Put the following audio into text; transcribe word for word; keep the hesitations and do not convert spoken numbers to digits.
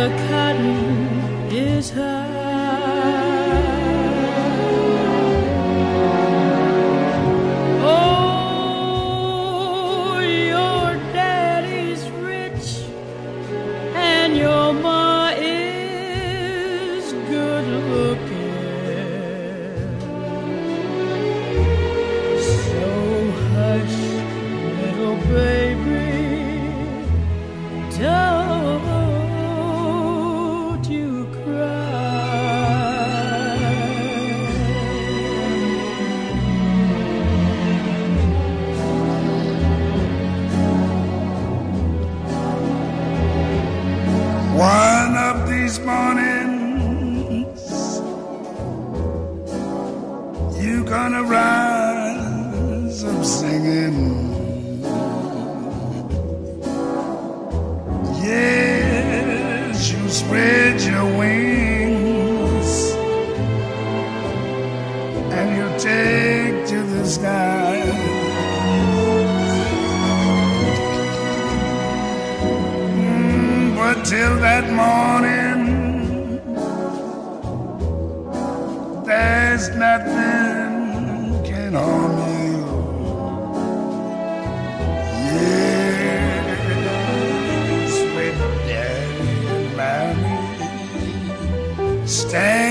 the cotton is high. Oh, your daddy's rich and your ma is good looking. So hush, little baby, don't you cry. One of these mornings you gonna rise up singing. Yes, you spread your wings and you take to the sky. Mm, but till that morning, there's nothing can harm you. Yes, with Daddy and Mommy stand